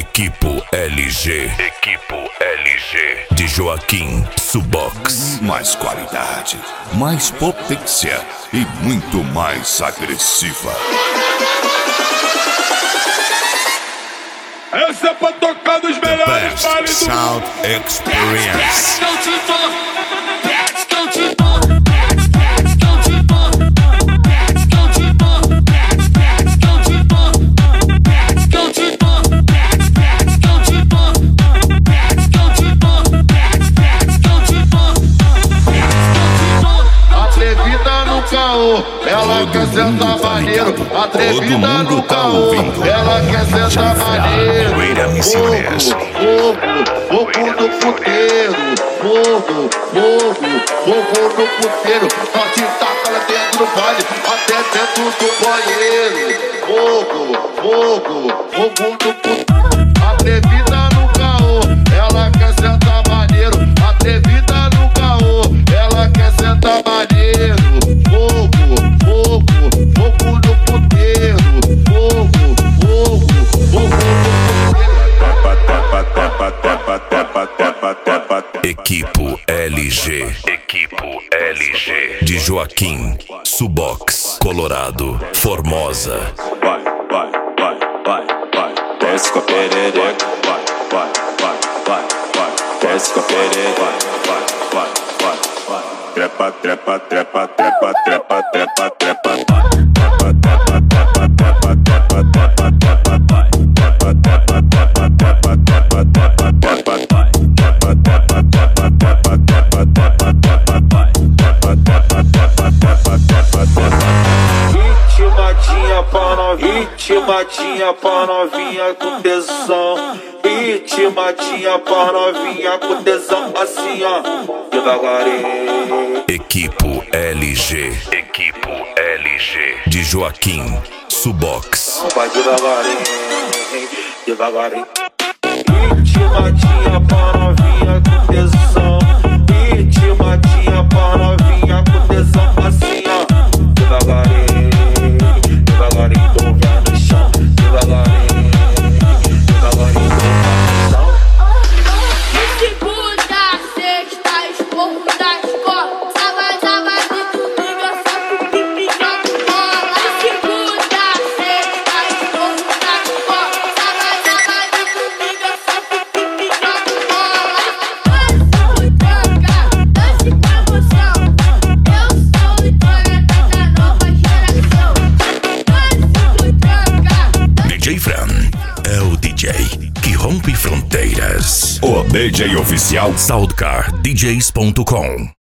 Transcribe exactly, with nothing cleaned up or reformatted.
Equipo L G. Equipo L G. De Joaquim Subox. Mais qualidade, mais potência e muito mais agressiva. Essa é pra tocar dos melhores bares do Sound Experience. Atrevida no caô, ela quer sentar maneiro. Atrevida no caô, ela quer sentar maneiro. Fogo, fogo no puteiro. Fogo, fogo, fogo no puteiro. Nós te taca lá dentro do baile, até dentro do banheiro. Fogo, fogo, fogo no puteiro. Atrevida no caô, ela quer sentar maneiro. Atrevida no caô, ela quer sentar maneiro. Fogo, fogo, fogo no puteiro. Fogo, fogo, fogo no puteiro. Equipo L G. Equipo L G. De Joaquim Subox. Colorado, Formosa. Vai, vai, vai, vai, vai. Desce com a perereca. Vai, vai, vai, vai, vai. Desce com a perereca. Vai, vai, vai, vai. Trepa, trepa, trepa, trepa, trepa, trepa, trepa. Trepa, trepa, trepa, trepa, trepa, trepa, trepa, vai. Trepa, trepa, trepa, trepa, trepa, trepa, trepa, vai. Trepa, trepa, trepa, trepa, trepa, trepa, trepa, vai. Trepa, trepa, trepa, trepa, trepa, trepa. Ritmadinha pra novinha, ritmadinha pra novinha com tesão. Ritmadinha pra novinha com tesão, assim ó, devagarinho. Equipo L G. Equipo L G. De Joaquim Subox. Vai devagarinho, devagarinho. Ritmadinha pra novinha com tesão. Ritmadinha pra novinha com tesão, assim ó, devagarinho, devagarinho, tô vendo no chão, devagarinho, devagarinho, tô vendo no chão. Segunda, sexta, esporro da escola. Sábado, sábado e domingo, só com pipica bola. Segunda, sexta, esporro da escola. Sábado, sábado e domingo, só com pipica bola. Eu sou droga, dance com emoção. Eu sou droga da nova geração. Eu sou droga. D J Fran é o D J que rompe fronteiras. O D J oficial Soundcar D Js ponto com